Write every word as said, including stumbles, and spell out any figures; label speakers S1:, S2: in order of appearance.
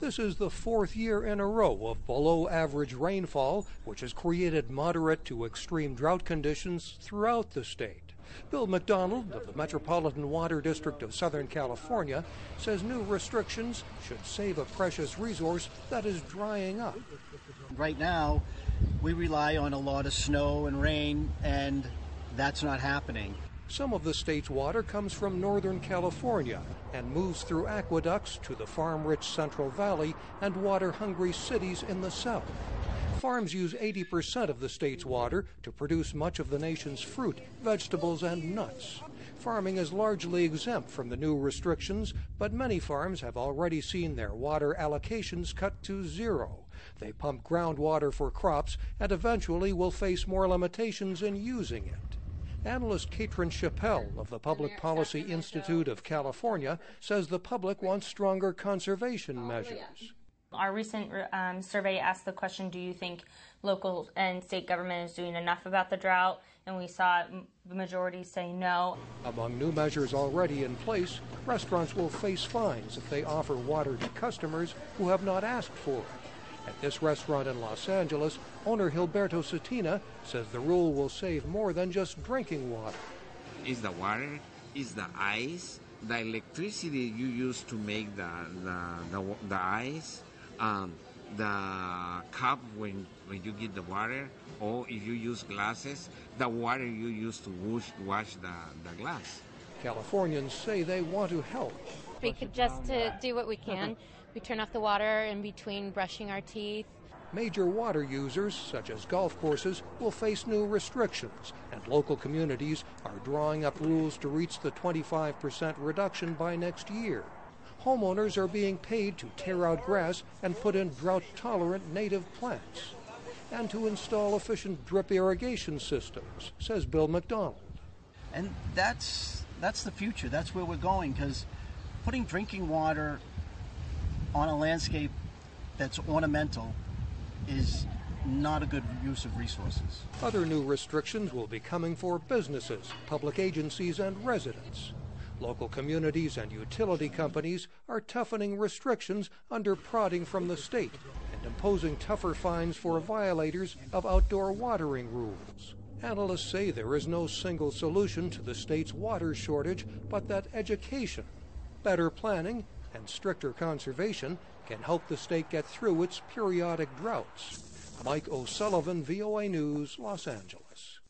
S1: This is the fourth year in a row of below-average rainfall, which has created moderate to extreme drought conditions throughout the state. Bill McDonald of the Metropolitan Water District of Southern California says new restrictions should save a precious resource that is drying up.
S2: Right now, we rely on a lot of snow and rain, and that's not happening.
S1: Some of the state's water comes from Northern California and moves through aqueducts to the farm-rich Central Valley and water-hungry cities in the south. Farms use eighty percent of the state's water to produce much of the nation's fruit, vegetables, and nuts. Farming is largely exempt from the new restrictions, but many farms have already seen their water allocations cut to zero. They pump groundwater for crops and eventually will face more limitations in using it. Analyst Katrin Chappell of the Public Policy Institute of California says the public wants stronger conservation measures.
S3: Our recent um, survey asked the question, do you think local and state government is doing enough about the drought? And we saw the majority say no.
S1: Among new measures already in place, restaurants will face fines if they offer water to customers who have not asked for it. At this restaurant in Los Angeles, owner Gilberto Cetina says the rule will save more than just drinking water.
S4: It's the water, it's the ice, the electricity you use to make the, the, the, the ice, um, the cup when, when you get the water, or if you use glasses, the water you use to wash, wash the, the glass.
S1: Californians say they want to help.
S5: We could just to do what we can. We turn off the water in between brushing our teeth.
S1: Major water users, such as golf courses, will face new restrictions, and local communities are drawing up rules to reach the twenty-five percent reduction by next year. Homeowners are being paid to tear out grass and put in drought-tolerant native plants, and to install efficient drip irrigation systems, says Bill McDonald.
S2: And that's, that's the future. That's where we're going, because putting drinking water on a landscape that's ornamental is not a good use of resources.
S1: Other new restrictions will be coming for businesses, public agencies, and residents. Local communities and utility companies are toughening restrictions under prodding from the state and imposing tougher fines for violators of outdoor watering rules. Analysts say there is no single solution to the state's water shortage, but that education, better planning, and stricter conservation can help the state get through its periodic droughts. Mike O'Sullivan, V O A News, Los Angeles.